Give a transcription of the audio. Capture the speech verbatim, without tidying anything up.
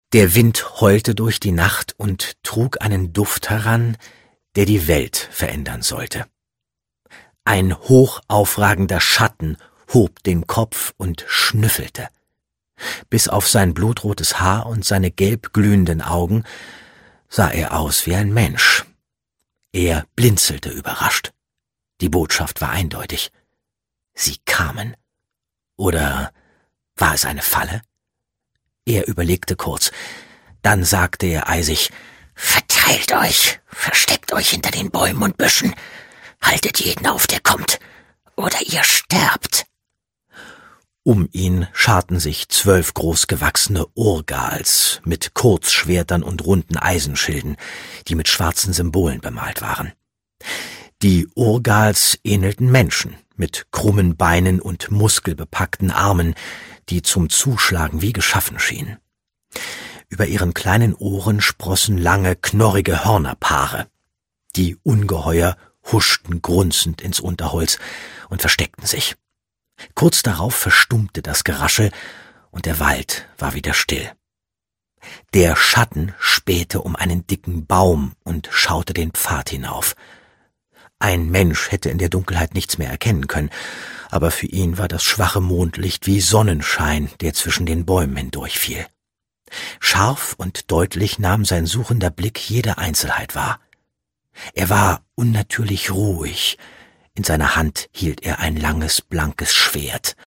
Der Wind heulte durch die Nacht und trug einen Duft heran, der die Welt verändern sollte. Ein hochaufragender Schatten hob den Kopf und schnüffelte. Bis auf sein blutrotes Haar und seine gelb glühenden Augen sah er aus wie ein Mensch. Er blinzelte überrascht. Die Botschaft war eindeutig. Sie kamen. Oder war es eine Falle? Er überlegte kurz. Dann sagte er eisig: »Verteilt euch, versteckt euch hinter den Bäumen und Büschen. Haltet jeden auf, der kommt, oder ihr sterbt.« Um ihn scharten sich zwölf großgewachsene Urgals mit Kurzschwertern und runden Eisenschilden, die mit schwarzen Symbolen bemalt waren. Die Urgals ähnelten Menschen, mit krummen Beinen und muskelbepackten Armen, die zum Zuschlagen wie geschaffen schienen. Über ihren kleinen Ohren sprossen lange, knorrige Hörnerpaare. Die Ungeheuer huschten grunzend ins Unterholz und versteckten sich. Kurz darauf verstummte das Geraschel und der Wald war wieder still. Der Schatten spähte um einen dicken Baum und schaute den Pfad hinauf. Ein Mensch hätte in der Dunkelheit nichts mehr erkennen können, aber für ihn war das schwache Mondlicht wie Sonnenschein, der zwischen den Bäumen hindurchfiel. Scharf und deutlich nahm sein suchender Blick jede Einzelheit wahr. Er war unnatürlich ruhig. In seiner Hand hielt er ein langes, blankes Schwert.